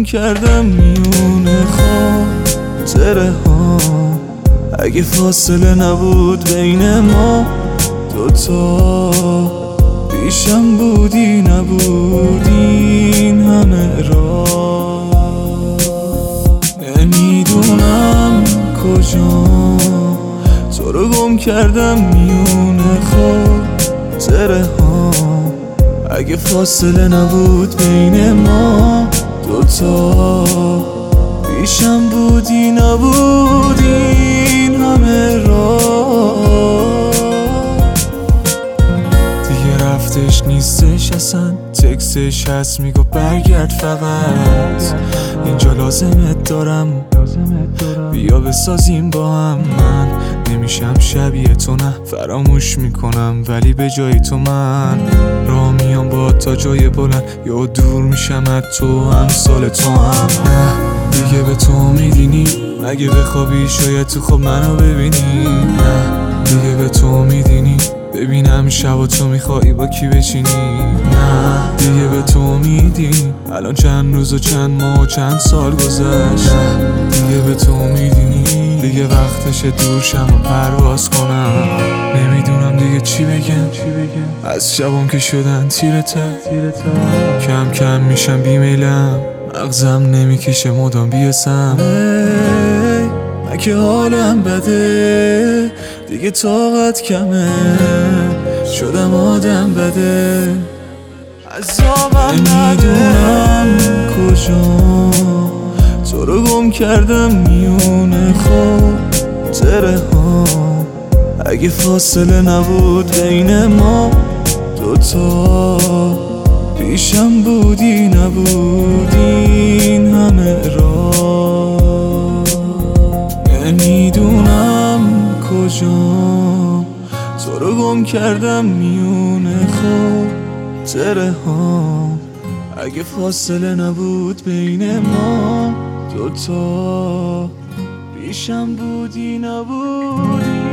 کردم میونه خاطره ها. اگه فاصله نبود بین ما دوتا، پیشم بودی نبود این همه راه. نمیدونم کجا تو رو گم کردم میونه خاطره ها. اگه فاصله نبود بین ما دوتا، پیشم بودی نبود این همه راه. دیگه رفتش نیستش اصلا، تکستش هست میگو برگرد فقط. اینجا لازمت دارم، بیا بسازیم با هم. من نمیشم شبیه تو، نه فراموش میکنم ولی به جای تو من راه میام با تا جای بلند، یا دور میشم از تو امثال تو هم. نه دیگه به تو میدینی، مگه بخوابی شاید تو خواب منو ببینی. نه دیگه به تو میدینی، ببینم شب تو میخوایی با کی بچینی. نه دیگه به تو میدینی، الان چند روز و چند ماه و چند سال گذشت. دیگه به تو میدینی، دیگه وقتشه دور شم و پرواز کنم. نمیدونم دیگه چی بگم از شبام که شدن تیرتا. کم کم میشم بیمیلم، مغزم نمیکشه مدام بیاسم. من که حالم بده، دیگه طاقت کمه، شدم آدم بده، عذابم نمیدونم کجا تو رو گم کردم میونه خاطره ها. اگه فاصله نبود بین ما دوتا، پیشم بودی نبود این همه راه. نمیدونم کجا تو رو گم کردم میونه خاطره ها. اگه فاصله نبود بین ما دوتا، پیشم بودی نبودی